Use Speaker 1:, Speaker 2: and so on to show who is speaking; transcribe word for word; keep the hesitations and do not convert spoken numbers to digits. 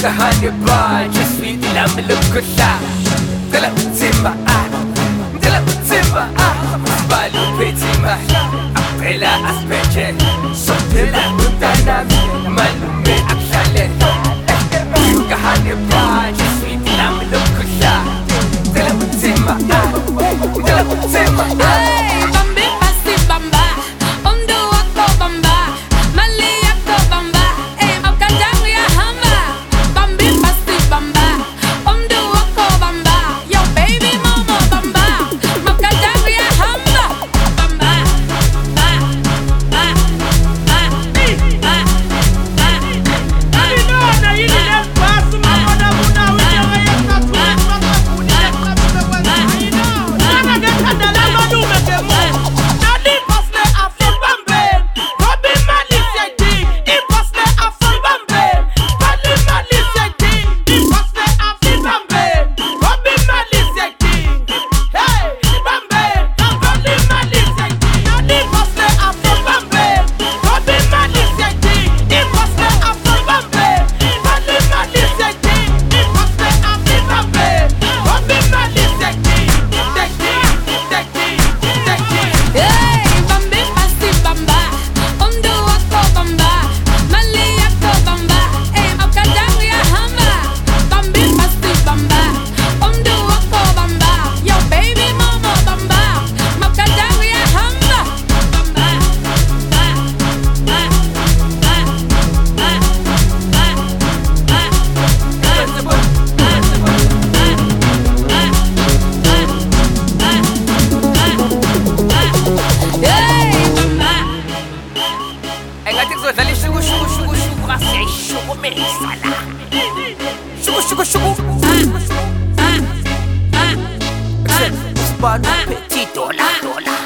Speaker 1: kahane ba just sweet la melukula dela timba ah dela timba ah balu petima apela aspeche so dela utana malume akshale kahane ba just sweet la melukula dela timba ah dela timba ah Dali shugu shugu shugu shugu asay shugu me sala shugu shugu shugu ah ah ah ah petit dollar dollar